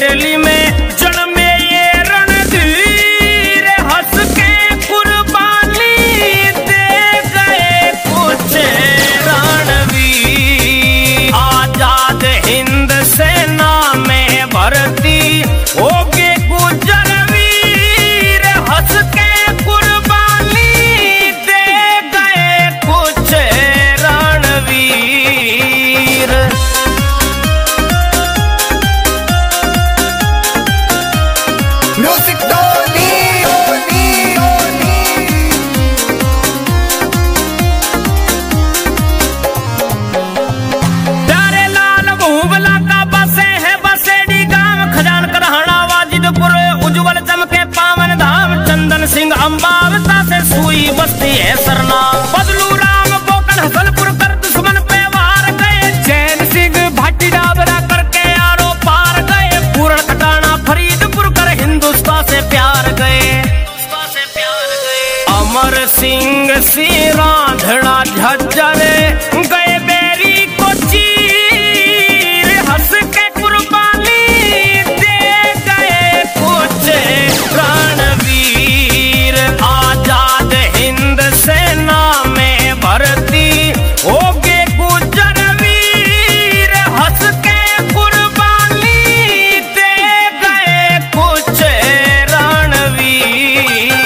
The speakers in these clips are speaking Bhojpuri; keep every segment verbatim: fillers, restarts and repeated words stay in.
हवेली में जन्मे ये रणधीर, हंस के कुर्बानी दे गए कुछ रणवीर। आजाद हिंद सेना में भर्ती हो गए गुजर वीर, हंस के कुर्बानी दे गए कुछ रणवीर। म्यूजिक डोली डोली डोली। प्यारे लाल भूबला का बसे है बसेड़ी गांव, खजान करहाना वाजिदपुर उज्जवल चमके पावन धाम। चंदन सिंह अम्बावता से सुई बस्ती है सरनाम। बदलू राम बोकन हसनपुर कर दुश्मन पे वार गए। जैन सिंह भाटी डाबरा करके आरो पार गए। पूर्ण कटाना फरीदपुर कर हिंदुस्तान से प्यार गए। अमर सिंह सिंह रांझणा झज्जर गए बेरी को चीर, हंस के कुर्बानी दे गए कुछ रणवीर। आजाद हिंद सेना में भर्ती हो गए गुजर वीर, हंस के कुर्बानी दे गए कुछ रणवीर।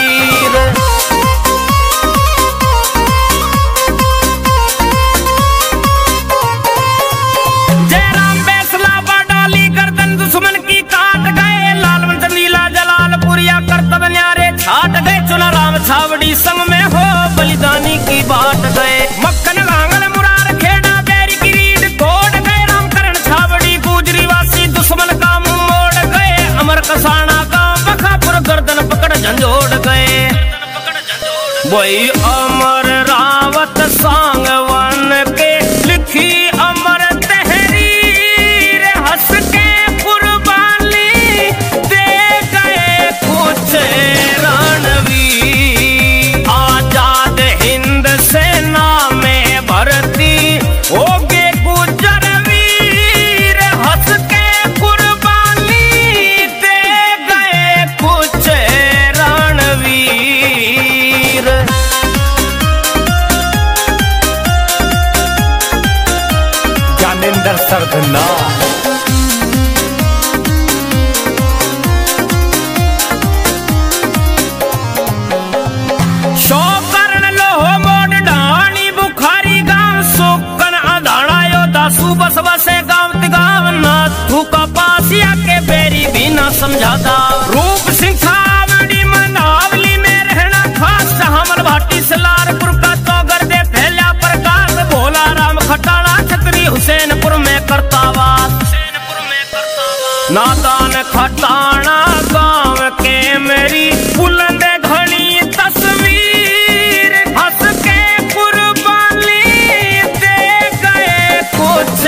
जयराम बेसला बडाली गर्दन दुश्मन की काट गए। लालवंत नीला जलालपुरिया करतब न्यारे छाट गए। चुना राम छावड़ी संग में हो बलिदानी की बाट गए। मक्खन लांगल मुरार खेड़ा बैरी की रीढ़ तोड़ गए। रामकरण छावड़ी गुजरी वासी दुश्मन का मुंह मोड़ गए। अमर कसाना का बखापुर गर्दन पकड़ झंझोड़ गए। वही अमर रावत सांगवन के लिखी अमर तहरीर, हंस के कुर्बानी दे गए कुछ रणवीर। आजाद हिंद सेना में भर्ती हो गए गुजर वीर, हंस के कुर्बानी दे गए कुछ रणवीर। ज्ञानेंद्र सरधना। शोकरण लोहो मोड़ ढाणी बुखारी गांव। सोकन अधाड़ा योदा सुबस बसे गांव तिगाव। नाथू का पासिया के बेरी भी ना समझाता। रूप सिंह छावड़ी मनावली में रहना खास। हमल भाटी सलारपुर का चौगर दे फैला प्रकाश। भोला राम खटाड़ा छतरी हुसैनपुर में करतावास। नादान खटाना गांव के मेरी बुलंद घनी तस्वीर, हंस के कुर्बानी दे गए कुछ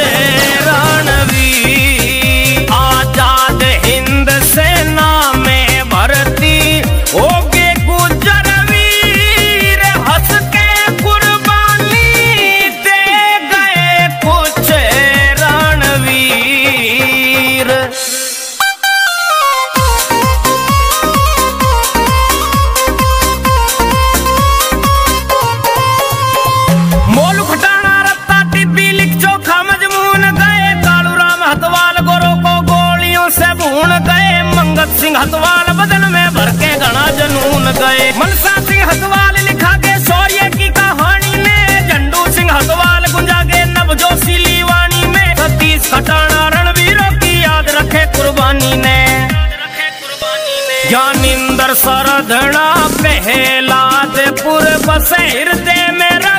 रणवीर। आजाद हिंद सेना में भर्ती हो गए गुजर वीर, हंस के कुर्बानी दे गए कुछ रणवीर। मोलू खटाना रत्ता टिब्बी लिख चोखा मजमून गए। कालू राम हतवाल गोरो को गोलियों से भून गए। मंगत सिंह हतवाल बदन में भर के घना जनून गए। मनसा सिंह हतवाल लिखा के शौर्य की कहानी में। झंडू सिंह हतवाल गुंजा के नवजोशी लीवानी में। सतीश खटाना रणवीरों की याद रखे कुर्बानी ने। ज्ञानेंद्र सरधना पहलादपुर बसे हृदय में।